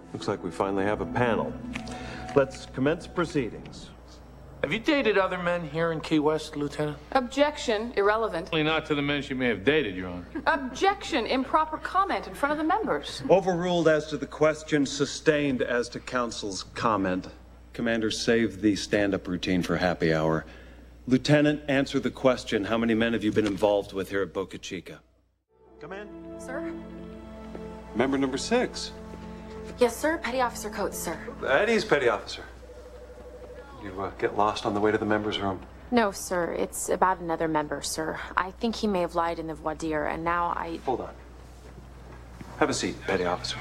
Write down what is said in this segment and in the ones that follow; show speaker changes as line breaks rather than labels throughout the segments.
Looks like we finally have a panel. Let's commence proceedings.
Have you dated other men here in Key West, Lieutenant?
Objection, irrelevant.
Only not to the men she may have dated, Your Honor.
Objection, improper comment in front of the members.
Overruled as to the question, sustained as to counsel's comment. Commander, save the stand-up routine for happy hour. Lieutenant, answer the question. How many men have you been involved with here at Boca Chica? Come in.
Sir?
Member number 6.
Yes, sir. Petty Officer Coates, sir.
Eddie's petty officer. You get lost on the way to the members' room.
No, sir. It's about another member, sir. I think he may have lied in the voir dire, and now I...
Hold on. Have a seat, petty officer.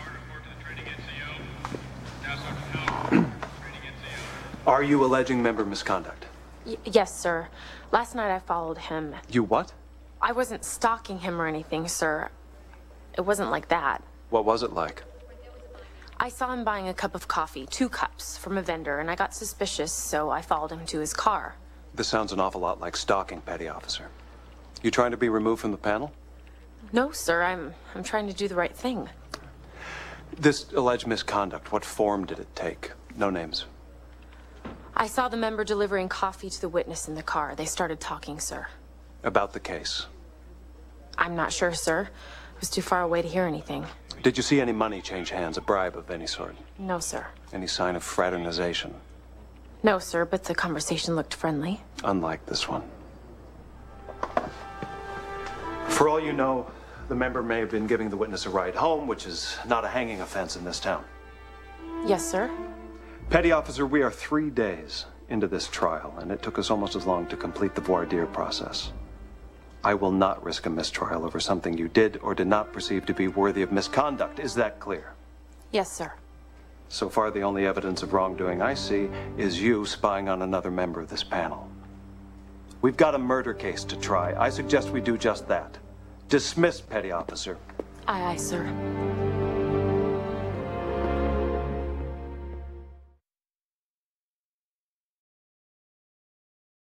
Are you alleging member misconduct?
yes, sir. Last night I followed him.
You what?
I wasn't stalking him or anything, sir. It wasn't like that.
What was it like?
I saw him buying a cup of coffee, 2 cups, from a vendor, and I got suspicious, so I followed him to his car.
This sounds an awful lot like stalking, petty officer. You trying to be removed from the panel?
No, sir. I'm trying to do the right thing.
This alleged misconduct, what form did it take? No names.
I saw the member delivering coffee to the witness in the car. They started talking, sir.
About the case?
I'm not sure, sir. I was too far away to hear anything.
Did you see any money change hands, a bribe of any sort?
No, sir.
Any sign of fraternization?
No, sir, but the conversation looked friendly.
Unlike this one. For all you know, the member may have been giving the witness a ride home, which is not a hanging offense in this town.
Yes, sir.
Petty officer, we are 3 days into this trial, and it took us almost as long to complete the voir dire process. I will not risk a mistrial over something you did or did not perceive to be worthy of misconduct. Is that clear?
Yes, sir.
So far, the only evidence of wrongdoing I see is you spying on another member of this panel. We've got a murder case to try. I suggest we do just that. Dismiss, petty officer.
Aye, aye, sir.